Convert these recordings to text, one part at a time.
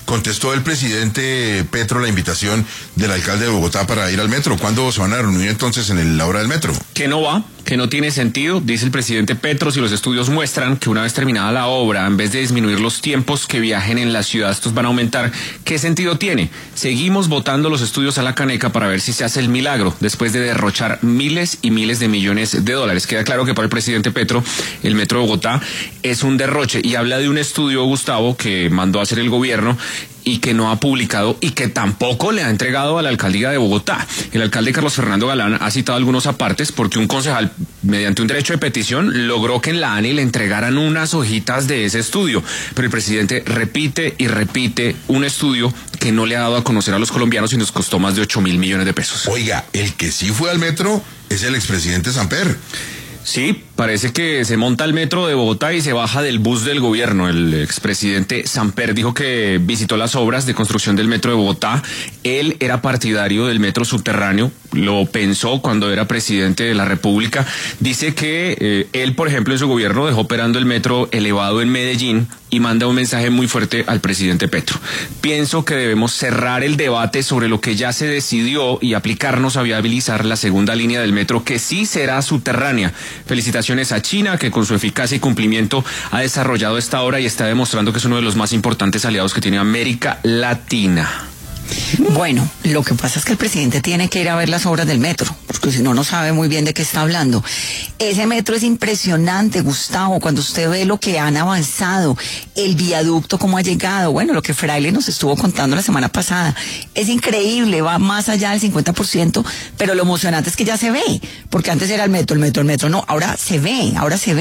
contestó el presidente Petro la invitación del alcalde de Bogotá para ir al metro. ¿Cuándo se van a reunir entonces en la hora del metro? Que no va, que no tiene sentido, dice el presidente Petro, si los estudios muestran que una vez terminada la obra, en vez de disminuir los tiempos que viajen en la ciudad, estos van a aumentar. ¿Qué sentido tiene? Seguimos botando los estudios a la caneca para ver si se hace el milagro, después de derrochar miles y miles de millones de dólares. Queda claro que para el presidente Petro, el metro de Bogotá es un derroche, y habla de un estudio, Gustavo, que mandó a hacer el gobierno y que no ha publicado y que tampoco le ha entregado a la alcaldía de Bogotá. El alcalde Carlos Fernando Galán ha citado algunos apartes porque un concejal, mediante un derecho de petición, logró que en la ANI le entregaran unas hojitas de ese estudio, pero el presidente repite y repite un estudio que no le ha dado a conocer a los colombianos y nos costó más de 8.000 millones de pesos. Oiga, el que sí fue al metro es el expresidente Samper. Sí, parece que se monta al metro de Bogotá y se baja del bus del gobierno. El expresidente Samper dijo que visitó las obras de construcción del metro de Bogotá. Él era partidario del metro subterráneo, lo pensó cuando era presidente de la República. Dice que él, por ejemplo, en su gobierno dejó operando el metro elevado en Medellín y manda un mensaje muy fuerte al presidente Petro. Pienso que debemos cerrar el debate sobre lo que ya se decidió y aplicarnos a viabilizar la segunda línea del metro, que sí será subterránea. Felicitaciones a China, que con su eficacia y cumplimiento ha desarrollado esta obra y está demostrando que es uno de los más importantes aliados que tiene América Latina. Bueno, lo que pasa es que el presidente tiene que ir a ver las obras del metro, porque si no, no sabe muy bien de qué está hablando. Ese metro es impresionante, Gustavo, cuando usted ve lo que han avanzado, el viaducto, cómo ha llegado, bueno, lo que Fraile nos estuvo contando la semana pasada, es increíble, va más allá del 50%, pero lo emocionante es que ya se ve, porque antes era el metro, no, ahora se ve,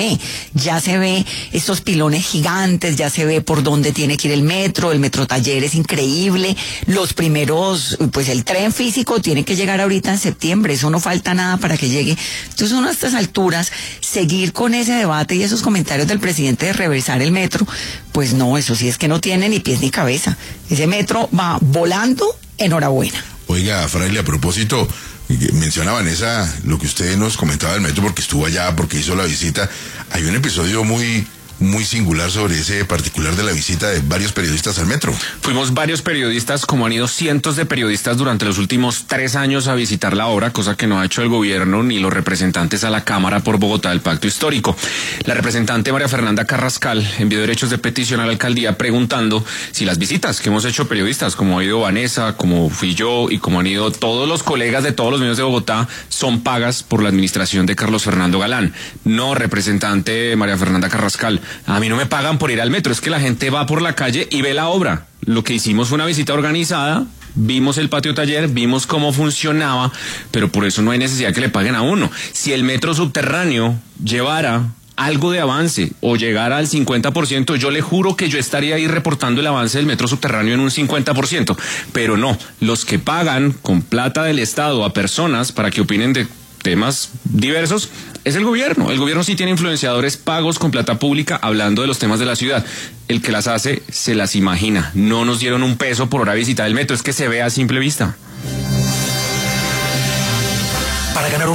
ya se ve estos pilones gigantes, ya se ve por dónde tiene que ir el metro taller es increíble, los primeros, pues el tren físico tiene que llegar ahorita en septiembre, eso no falta nada para que llegue. Entonces uno a estas alturas, seguir con ese debate y esos comentarios del presidente de reversar el metro, pues no, eso sí es que no tiene ni pies ni cabeza. Ese metro va volando, enhorabuena. Oiga, Fraile, a propósito, menciona Vanessa lo que usted nos comentaba del metro porque estuvo allá, porque hizo la visita. Hay un episodio muy singular sobre ese particular de la visita de varios periodistas al metro. Fuimos varios periodistas, como han ido cientos de periodistas durante los últimos 3 años a visitar la obra, cosa que no ha hecho el gobierno ni los representantes a la Cámara por Bogotá del Pacto Histórico. La representante María Fernanda Carrascal envió derechos de petición a la alcaldía preguntando si las visitas que hemos hecho periodistas, como ha ido Vanessa, como fui yo y como han ido todos los colegas de todos los medios de Bogotá, son pagas por la administración de Carlos Fernando Galán. No, representante María Fernanda Carrascal, a mí no me pagan por ir al metro, es que la gente va por la calle y ve la obra. Lo que hicimos fue una visita organizada, vimos el patio taller, vimos cómo funcionaba, pero por eso no hay necesidad que le paguen a uno. Si el metro subterráneo llevara algo de avance o llegara al 50%, yo le juro que yo estaría ahí reportando el avance del metro subterráneo en un 50%, pero no, los que pagan con plata del Estado a personas para que opinen de temas diversos es el gobierno. El gobierno sí tiene influenciadores pagos con plata pública hablando de los temas de la ciudad. El que las hace se las imagina. No nos dieron un peso por hora visitar el metro, es que se ve a simple vista. Para ganar